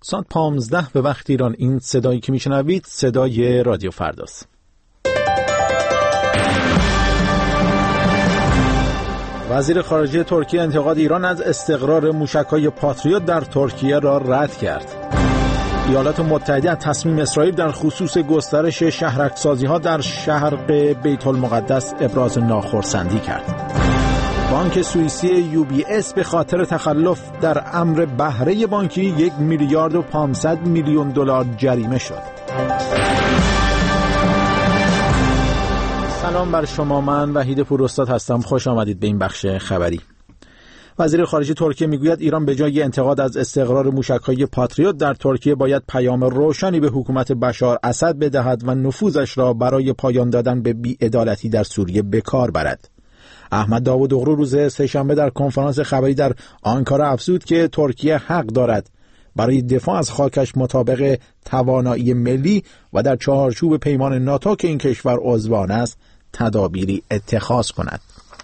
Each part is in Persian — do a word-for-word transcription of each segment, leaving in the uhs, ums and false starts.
ساعت پانزده به وقت ایران. این صدایی که میشنوید صدای رادیو فرداست. وزیر خارجه ترکیه انتقاد ایران از استقرار موشک‌های پاتریوت در ترکیه را رد کرد. ایالات متحده تصمیم اسرائیل در خصوص گسترش شهرک‌سازی‌ها در شرق بیت المقدس ابراز ناخرسندی کرد. بانک سوئیسی یو بی اس به خاطر تخلف در امر بهره بانکی یک میلیارد و پانصد میلیون دلار جریمه شد. سلام بر شما، من وحید پوراستاد هستم. خوش آمدید به این بخش خبری. وزیر خارجه ترکیه میگوید ایران به جای انتقاد از استقرار موشک‌های پاتریوت در ترکیه باید پیام روشنی به حکومت بشار اسد بدهد و نفوذش را برای پایان دادن به بی‌عدالتی در سوریه به کار برد. احمد داوودوغلو روز سه‌شنبه در کنفرانس خبری در آنکارا افزود که ترکیه حق دارد برای دفاع از خاکش مطابق توانایی ملی و در چارچوب پیمان ناتو که این کشور عضوان است تدابیری اتخاذ کند.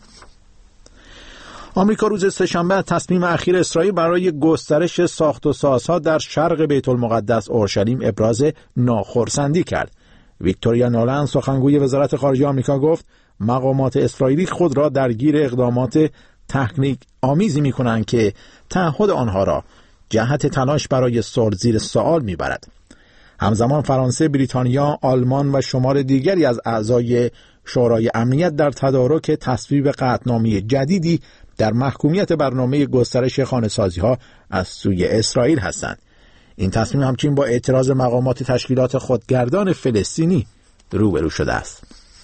آمریکا روز سه‌شنبه تصمیم اخیر اسرائیل برای گسترش ساخت و سازها در شرق بیت المقدس اورشلیم ابراز ناخرسندی کرد. ویکتوریا نولند سخنگوی وزارت خارجه آمریکا گفت مقامات اسرائیلی خود را درگیر اقدامات تحقیق آمیزی می‌کنند که تعهد آنها را جهت تلاش برای صلح زیر سوال می‌برد. همزمان فرانسه، بریتانیا، آلمان و شمار دیگری از اعضای شورای امنیت در تدارک تصویب قطعنامه جدیدی در محکومیت برنامه گسترش خانه‌سازی‌ها از سوی اسرائیل هستند. این تصمیم همچنین با اعتراض مقامات تشکیلات خودگردان فلسطینی روبرو شده است.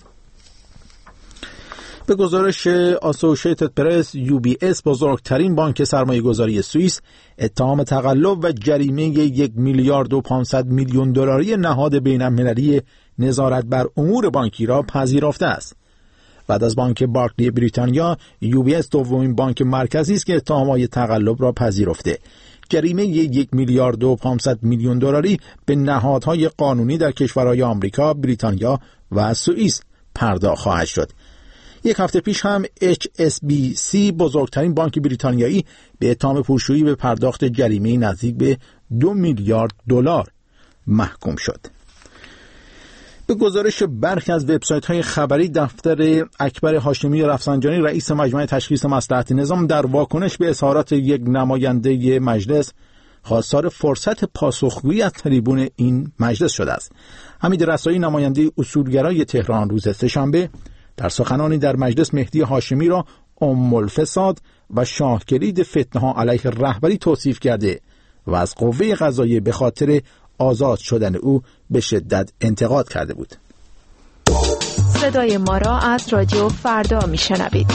به گزارش آسوشیتد پرس، یو بی اس بزرگترین بانک سرمایه‌گذاری سوئیس اتهام تقلب و جریمه یک میلیارد و پانصد میلیون دلاری نهاد بین‌المللی نظارت بر امور بانکی را پذیرفته است. بعد از بانک بارکلی بریتانیا، یو بی اس دومین بانک مرکزی است که اتهامات تقلب را پذیرفته. جریمه یک میلیارد و پانصد میلیون دلاری به نهادهای قانونی در کشورهای آمریکا، بریتانیا و سوئیس پرداخت خواهد شد. یک هفته پیش هم اچ اس بی سی بزرگترین بانک بریتانیایی به اتهام پولشویی به پرداخت جریمه نزدیک به دو میلیارد دلار محکوم شد. به گزارش برخی از وبسایت‌های خبری، دفتر اکبر هاشمی رفسنجانی رئیس مجمع تشخیص مصلحت نظام در واکنش به اظهارات یک نماینده مجلس خواستار فرصت پاسخگویی از تریبون این مجلس شده است. حمید رسایی نماینده اصولگرای تهران روز سه‌شنبه در سخنانی در مجلس مهدی هاشمی را ام الفساد و شاه کلید فتنه‌ها علیه رهبری توصیف کرده و از قوه قضاییه به خاطر آزاد شدن او به شدت انتقاد کرده بود. صدای ما را از رادیو فردا میشنوید.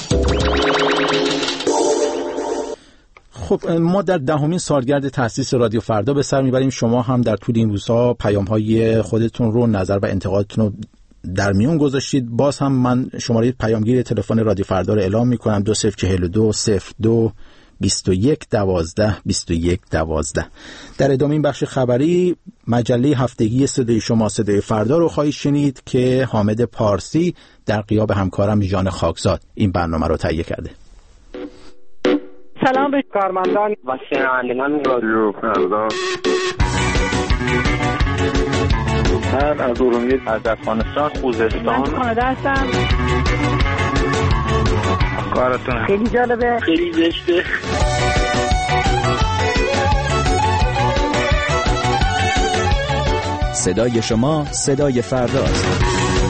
خب ما در دهمین سالگرد تأسیس رادیو فردا به سر میبریم. شما هم در طول این روزها پیام‌های خودتون رو، نظر و انتقادتون رو در میون گذاشتید. باز هم من شماره پیامگیر تلفن رادیو فردا رو اعلام میکنم: دو صفر چهل و دو صفر دو بیست و یک دوازده بیست و یک دوازده. در ادامه این بخش خبری مجله هفتگی صدای شما صدای فردا رو خواهید شنید که حامد پارسی در غیاب همکارم ژان خاکزاد این برنامه رو تهیه کرده. سلام به کارمندان و شنوندگان رادیو فردا. من از ارومیه، از افغانستان، خوزستان. من کانادا هستم. کارتون خیلی جالبه، خیلی زشته. صدای شما صدای فرداست.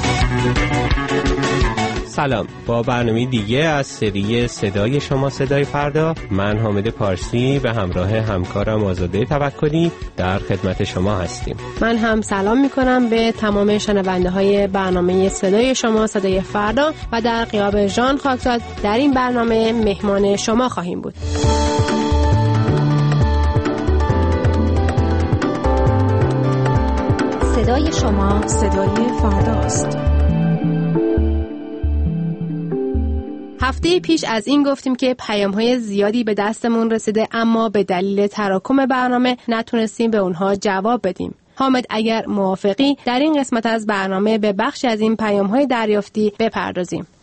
سلام، با برنامه دیگه از سری صدای شما صدای فردا، من حامد پارسی به همراه همکارم آزاده توکلی در خدمت شما هستیم. من هم سلام میکنم به تمام شنونده های برنامه صدای شما صدای فردا و در غیاب ژان خاکزاد در این برنامه مهمان شما خواهیم بود. صدای شما صدای فرداست. هفته پیش از این گفتیم که پیام‌های زیادی به دستمون رسیده، اما به دلیل تراکم برنامه نتونستیم به اونها جواب بدیم. حامد اگر موافقی در این قسمت از برنامه به بخشی از این پیام‌های دریافتی بپردازیم.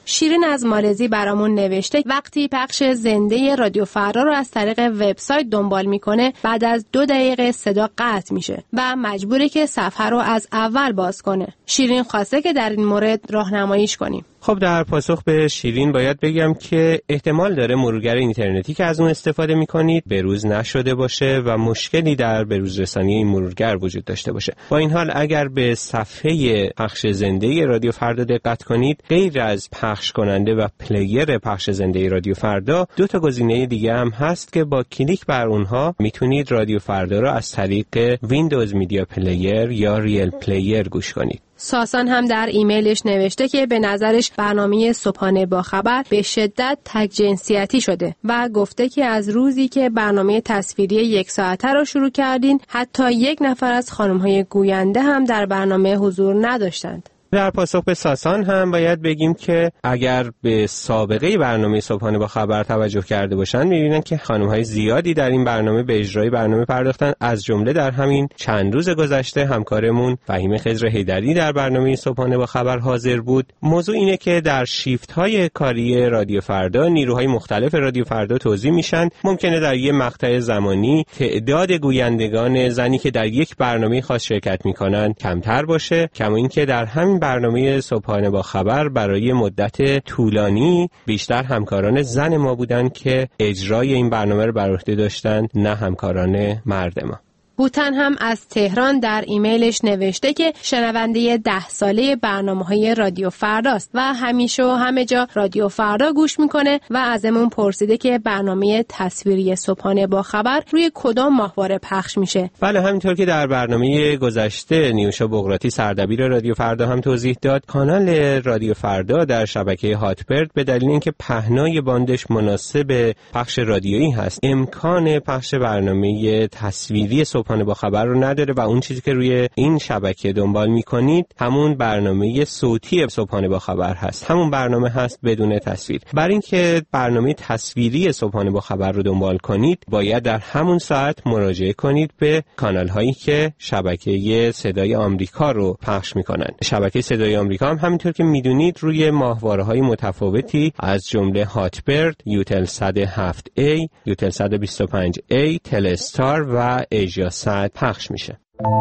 شیرین از مالزی برامون نوشته وقتی پخش زنده رادیو فردا رو از طریق وبسایت دنبال میکنه بعد از دو دقیقه صدا قطع میشه و مجبوره که صفحه رو از اول باز کنه. شیرین خواسته که در این مورد راهنماییش کنیم. خب در پاسخ به شیرین باید بگم که احتمال داره مرورگر اینترنتی که از اون استفاده میکنید بروز نشده باشه و مشکلی در بروزرسانی این مرورگر وجود داشته باشه. با این حال اگر به صفحه پخش زنده رادیو فردا دقت کنید، غیر از پخش کننده و پلیر پخش زنده رادیو فردا دو تا گزینه دیگه هم هست که با کلیک بر اونها میتونید رادیو فردا رو از طریق ویندوز میدیا پلیر یا ریل پلیر گوش کنید. ساسان هم در ایمیلش نوشته که به نظرش برنامه صبحانه با خبر به شدت تک جنسیتی شده و گفته که از روزی که برنامه تصویری یک ساعته رو شروع کردین حتی یک نفر از خانم‌های گوینده هم در برنامه حضور نداشتند. در پاسخ به ساسان هم باید بگیم که اگر به سابقه برنامه صبحانه با خبر توجه کرده باشن می‌بینن که خانم‌های زیادی در این برنامه به اجرای برنامه پرداختن. از جمله در همین چند روز گذشته همکارمون فهیم خضر حیدری در برنامه صبحانه با خبر حاضر بود. موضوع اینه که در شیفت‌های کاری رادیو فردا نیروهای مختلف رادیو فردا توزیع میشن. ممکنه در یک مقطع زمانی تعداد گویندگان زنی که در یک برنامه خاص شرکت می‌کنن کمتر باشه، کما اینکه در همین برنامه صبحانه با خبر برای مدت طولانی بیشتر همکاران زن ما بودن که اجرای این برنامه رو بر عهده داشتن، نه همکاران مرد ما. هوتن هم از تهران در ایمیلش نوشته که شنونده ده ساله برنامه‌های رادیو فرداست و همیشه و همه جا رادیو فردا گوش میکنه و ازمون پرسیده که برنامه تصویری صبحانه با خبر روی کدام ماهواره پخش میشه. بله، همینطور که در برنامه گذشته نیوشا بغراتی سردبیر رادیو فردا هم توضیح داد، کانال رادیو فردا در شبکه هاتبرد به دلیل اینکه پهنای باندش مناسب پخش رادیویی هست امکان پخش برنامه تصویری صبحانه با خبر رو نداره و اون چیزی که روی این شبکه دنبال میکنید همون برنامه صوتی صبحانه با خبر هست، همون برنامه هست بدون تصویر. برای اینکه برنامه تصویری صبحانه با خبر رو دنبال کنید باید در همون ساعت مراجعه کنید به کانال هایی که شبکه صدای آمریکا رو پخش میکنن. شبکه صدای آمریکا هم همینطور که میدونید روی ماهواره های متفاوتی از جمله هاتبرد، یوتل صد و هفت ای، یوتل صد و بیست و پنج ای، تلستار و ایژیا ساعت پخش میشه.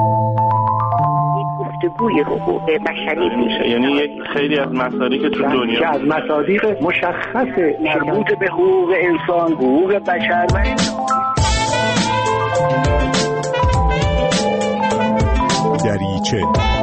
گفتگوی حقوق بشری میشه، یعنی یک خیلی از مصادیق تو دنیا از مصادیق مشخص مربوط به حقوق انسان، حقوق بشر و دریچه.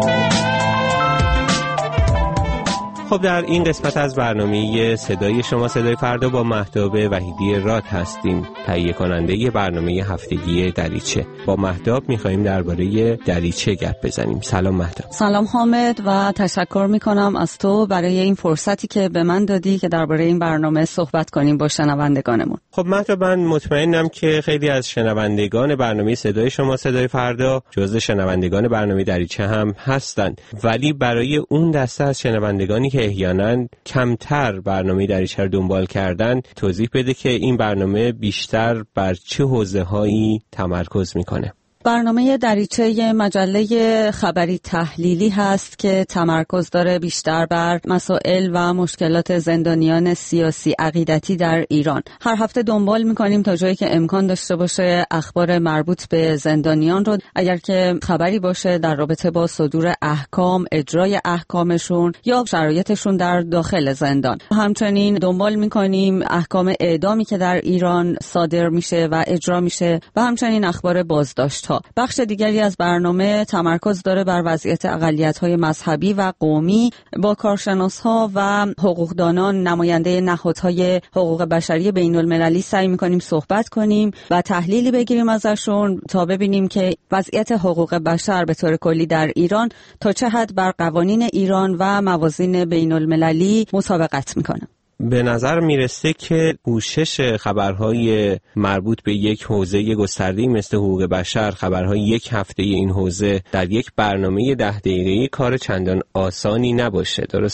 خب در این قسمت از برنامه صدای شما صدای فردا با مهتاب وحیدی راد هستیم، تهیه کننده برنامه هفتگی دریچه. با مهتاب می‌خوایم درباره دریچه گپ بزنیم. سلام مهتاب. سلام حامد و تشکر می‌کنم از تو برای این فرصتی که به من دادی که درباره این برنامه صحبت کنیم با شنوندگانمون. خب مهتاب، من مطمئنم که خیلی از شنوندگان برنامه صدای شما صدای فردا جزو شنوندگان برنامه دریچه هم هستند، ولی برای اون دسته از شنوندگانی که احیانا کمتر برنامه دریچه رو دنبال کردن توضیح بده که این برنامه بیشتر بر چه حوزه‌هایی تمرکز میکنه. برنامه دریچه یه مجله خبری تحلیلی هست که تمرکز داره بیشتر بر مسائل و مشکلات زندانیان سیاسی عقیدتی در ایران. هر هفته دنبال میکنیم تا جایی که امکان داشته باشه اخبار مربوط به زندانیان رو، اگر که خبری باشه در رابطه با صدور احکام، اجرای احکامشون یا شرایطشون در داخل زندان. همچنین دنبال میکنیم احکام اعدامی که در ایران صادر میشه و اجرا میشه و همچنین اخبار بازداشت‌ها. بخش دیگری از برنامه تمرکز داره بر وضعیت اقلیت‌های مذهبی و قومی. با کارشناس‌ها و حقوقدانان، نماینده نهادهای حقوق بشری بین‌المللی سعی می‌کنیم صحبت کنیم و تحلیلی بگیریم ازشون تا ببینیم که وضعیت حقوق بشر به طور کلی در ایران تا چه حد بر قوانین ایران و موازین بین‌المللی مطابقت می‌کنه. به نظر میرسه که پوشش خبرهای مربوط به یک حوزه گسترده‌ای مثل حقوق بشر، خبرهای یک هفته این حوزه در یک برنامه ده دقیقه‌ای کار چندان آسانی نباشه، درسته؟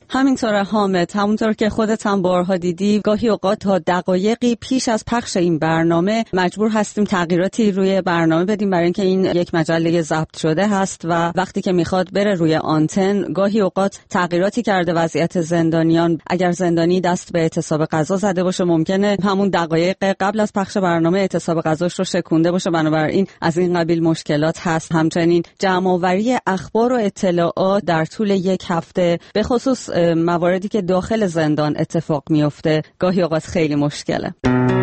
همینطور حامد، همونطور که خودت هم بارها دیدی، گاهی اوقات تا دقایقی پیش از پخش این برنامه مجبور هستیم تغییراتی روی برنامه بدیم برای اینکه این یک مجله ضبط شده هست و وقتی که میخواد بره روی آنتن گاهی اوقات تغییراتی کرده وضعیت زندانیان. اگر زندانی دست به اعتصاب غذا زده باشه ممکنه همون دقایق قبل از پخش برنامه اعتصاب غذاش رو شکونده باشه، بنابراین از این قبیل مشکلات هست. همچنین جمع‌آوری اخبار و اطلاعات در طول یک هفته به خصوص مواردی که داخل زندان اتفاق میفته گاهی اوقات خیلی مشکله.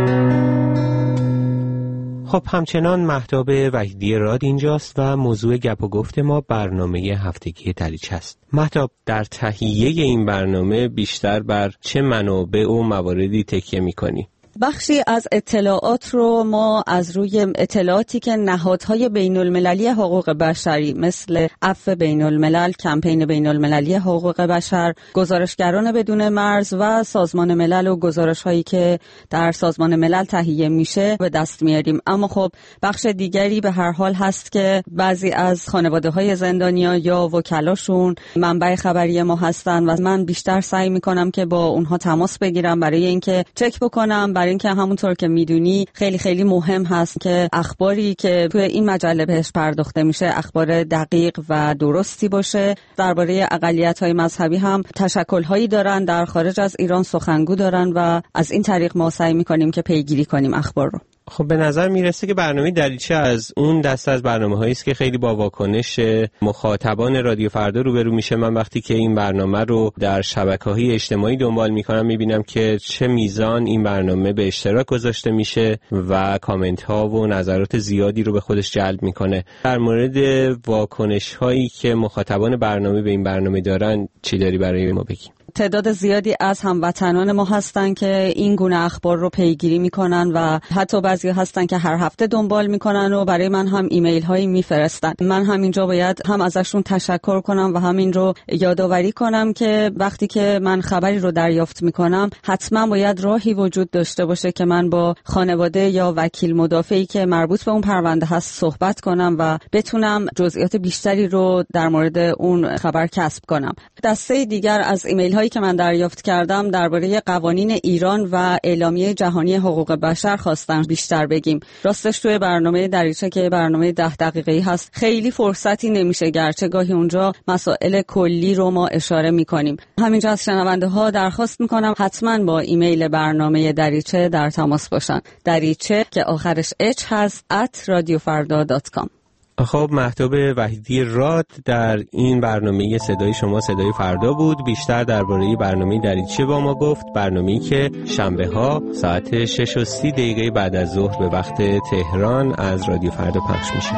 خب همچنان مهتاب وحیدی راد اینجاست و موضوع گپ و گفت ما برنامه هفتگی دریچه است. مهتاب، در تهیه این برنامه بیشتر بر چه منابع و مواردی تکیه می‌کنی؟ بخشی از اطلاعات رو ما از روی اطلاعاتی که نهادهای بین المللی حقوق بشری مثل عفو بین الملل، کمپین بین المللی حقوق بشر، گزارشگران بدون مرز و سازمان ملل و گزارش هایی که در سازمان ملل تهیه میشه به دست میاریم. اما خب بخش دیگری به هر حال هست که بعضی از خانواده های زندانیا یا وکلاشون منبع خبری ما هستن و من بیشتر سعی میکنم که با اونها تماس بگیرم برای اینکه چک بکنم، برای اینکه همونطور که میدونی خیلی خیلی مهم هست که اخباری که توی این مجله بهش پرداخته میشه اخبار دقیق و درستی باشه. درباره اقلیت‌های مذهبی هم تشکل‌هایی دارن، در خارج از ایران سخنگو دارن و از این طریق ما سعی میکنیم که پیگیری کنیم اخبار رو. خب به نظر میرسه که برنامه دریچه از اون دست از برنامه‌هایی است که خیلی با واکنش مخاطبان رادیو فردا روبرو میشه. من وقتی که این برنامه رو در شبکه‌های اجتماعی دنبال میکنم میبینم که چه میزان این برنامه به اشتراک گذاشته میشه و کامنت‌ها و نظرات زیادی رو به خودش جلب میکنه. در مورد واکنش‌هایی که مخاطبان برنامه به این برنامه دارن چی داری برای ما بگی؟ تعداد زیادی از هموطنان ما هستن که این گونه اخبار رو پیگیری میکنن و حتی بعضی هستن که هر هفته دنبال میکنن و برای من هم ایمیل هایی میفرستن. من هم اینجا باید هم ازشون تشکر کنم و همین رو یادآوری کنم که وقتی که من خبری رو دریافت میکنم حتما باید راهی وجود داشته باشه که من با خانواده یا وکیل مدافعی که مربوط به اون پرونده هست صحبت کنم و بتونم جزئیات بیشتری رو در مورد اون خبر کسب کنم. دسته دیگر از ایمیل هایی که من دریافت کردم درباره قوانین ایران و اعلامیه جهانی حقوق بشر خواستم بیشتر بگیم. راستش توی برنامه دریچه که برنامه ده دقیقه‌ای هست خیلی فرصتی نمیشه، گرچه گاهی اونجا مسائل کلی رو ما اشاره میکنیم. همینجا از شنونده ها درخواست میکنم حتما با ایمیل برنامه دریچه در تماس باشن. دریچه که آخرش اچ هست ات رادیو فردا دات کام. خب مهتاب وحیدی راد در این برنامه صدای شما صدای فردا بود. بیشتر درباره برنامه دریچه با ما گفت، برنامه‌ای که شنبه ها ساعت شش و سی دقیقه بعد از ظهر به وقت تهران از رادیو فردا پخش میشه.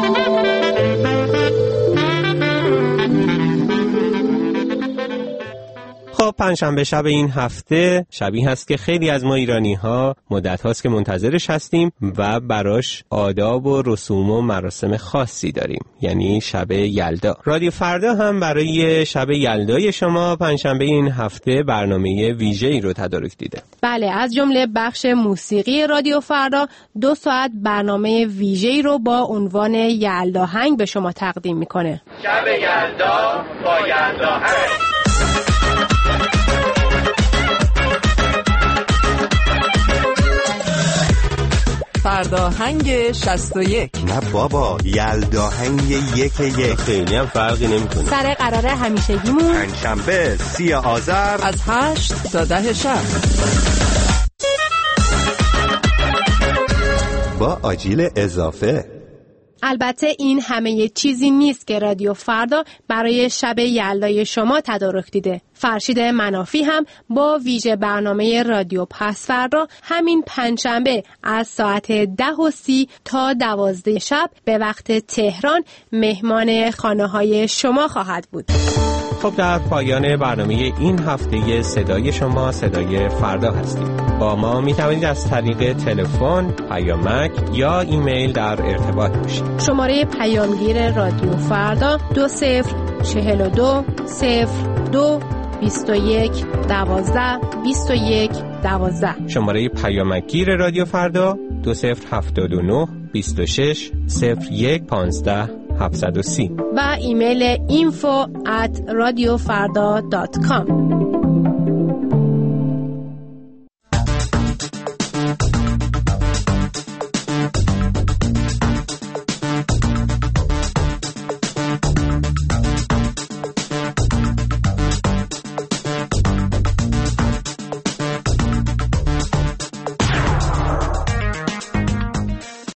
خب پنجشنبه شب این هفته شبی هست که خیلی از ما ایرانی ها مدت هاست که منتظرش هستیم و براش آداب و رسوم و مراسم خاصی داریم، یعنی شب یلدا. رادیو فردا هم برای شب یلدای شما پنجشنبه این هفته برنامه ویژه‌ای رو تدارک دیده. بله، از جمله بخش موسیقی رادیو فردا دو ساعت برنامه ویژه‌ای رو با عنوان یلدا هنگ به شما تقدیم میکنه. شب یلدا با یلدا هنگ. فرداهنگ شصت و یک. نه بابا، یلداهنگ یک یک. خیلی هم فرقی نمیکنه. سر قرار همیشگیمون پنجشنبه سی آذر از هشت تا ده شب با آجیل اضافه. البته این همه چیزی نیست که رادیو فردا برای شب یلدای شما تدارک دیده. فرشید منافی هم با ویژه برنامه رادیو پس فردا همین پنجشنبه از ساعت ده و سی تا دوازده شب به وقت تهران مهمان خانه های شما خواهد بود. خب در پایان برنامه این هفته صدای شما صدای فردا هستیم. با ما می توانید از طریق تلفن، پیامک یا ایمیل در ارتباط باشید. شماره پیامگیر رادیو فردا دو صفر چهل و دو صفر دو بیست و یک دوازده بیست و یک دوازده. شماره پیامکگیر رادیو فردا دو صفر هفتاد و نه بیست و شش صفر یک پانزده هفتصد و سی و ایمیل اینفو ات رادیو فردا دات کام.